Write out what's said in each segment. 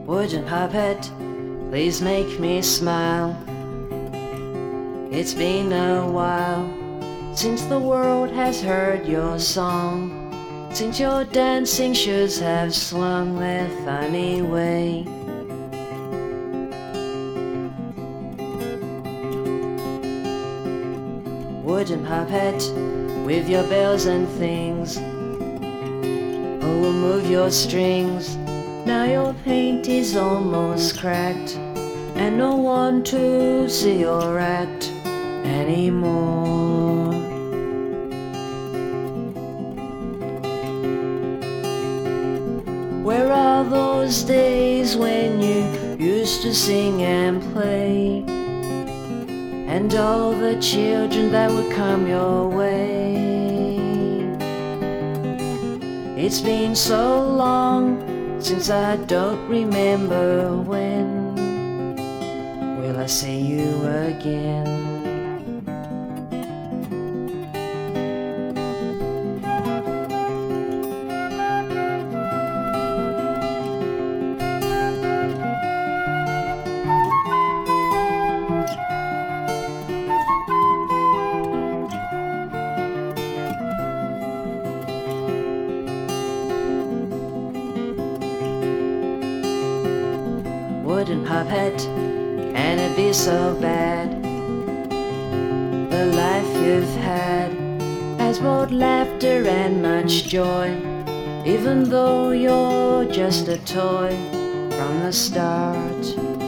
Wooden puppet, please make me smile. It's been a while since the world has heard your song, since your dancing shoes have swung their funny way. Wooden puppet, with your bells and things, who will move your strings? Now your paint is almost cracked, and no one to see your act anymore. Where are those days when you used to sing and play, and all the children that would come your way? It's been so long since I don't remember when will I see you again. Wooden puppet, can it be so bad? The life you've had has brought laughter and much joy, even though you're just a toy from the start.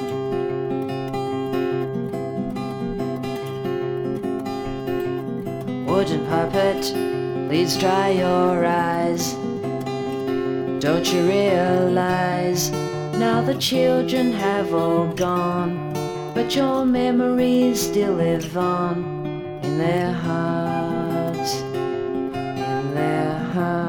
Wooden puppet, please dry your eyes. Don't you realize now the children have all gone, but your memories still live on in their hearts, in their hearts.